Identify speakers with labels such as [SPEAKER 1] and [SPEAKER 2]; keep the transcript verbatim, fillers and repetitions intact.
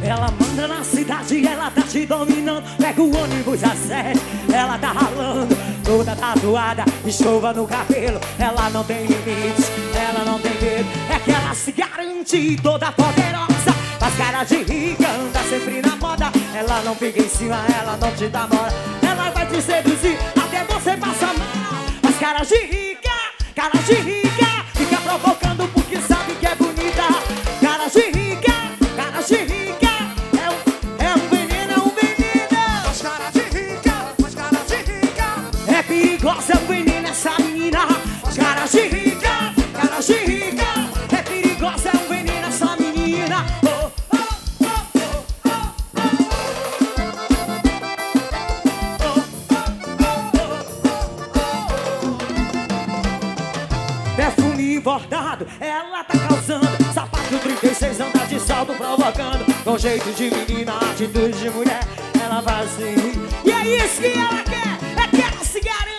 [SPEAKER 1] Ela manda na cidade, ela tá te dominando. Pega o ônibus às sete, ela tá ralando. Toda tatuada, escova no cabelo. Ela não tem limites, ela não tem medo. É que ela se garante, toda poderosa. Faz cara de rica, anda sempre na moda. Ela não fica em cima, ela não te dá mola. Ela vai te seduzir até você passar mal. Faz cara de rica, cara de rica. Fica provocando porque sabe que é bonita. Cara de rica, cara de rica. É um, é um veneno, é um veneno.
[SPEAKER 2] Faz cara de rica, faz cara de rica.
[SPEAKER 1] É perigosa, é um veneno essa menina. Cara de rica, cara de rica. É perigosa, é um veneno essa menina. Oh, oh, oh, oh, oh, oh, oh. Perfume bordado, ela tá causando. Sapato trinta e seis anda de salto provocando. Com jeito de menina, atitude de mulher. Ela vai assim. E é isso que ela quer, é que ela se garante.